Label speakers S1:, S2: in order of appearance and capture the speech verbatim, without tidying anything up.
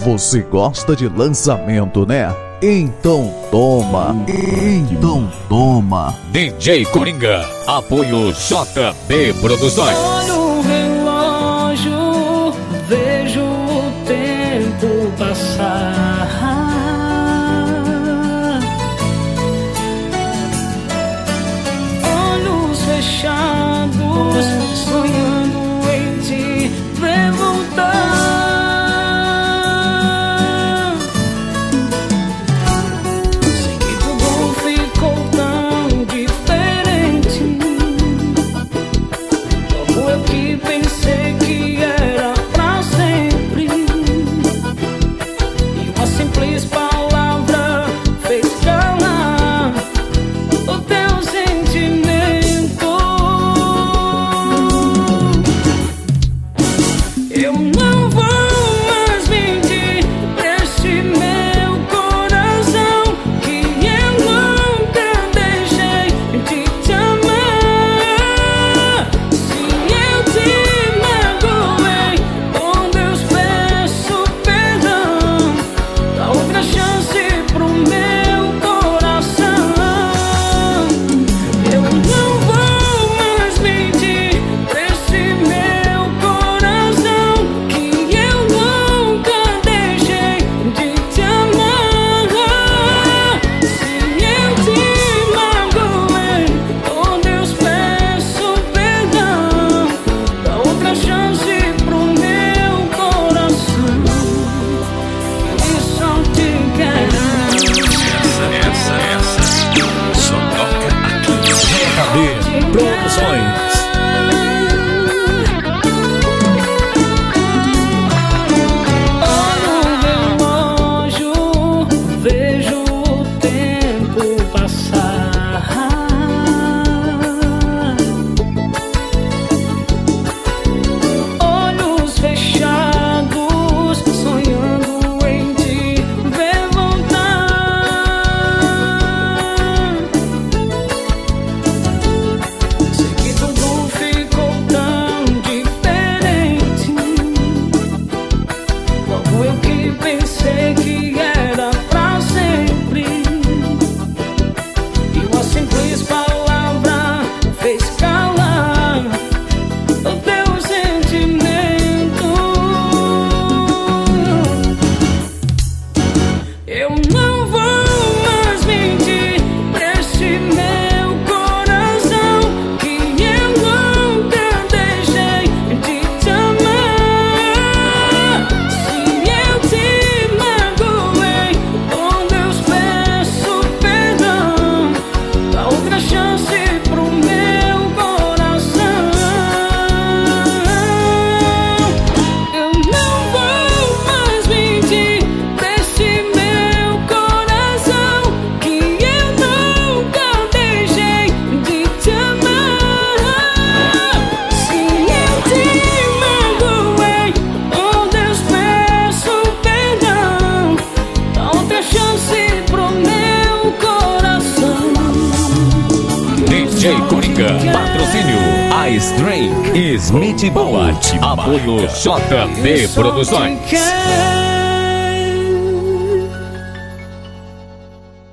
S1: Você gosta de lançamento, né? Então toma, então toma.
S2: D J Coringa, apoio J B Produções.
S3: Olho o relógio, vejo o tempo passar. Olhos fechados, sonhando em te ver voltar.
S2: D J Coringa, patrocínio Ice Drink, Smith Boat, apoio J B Produções.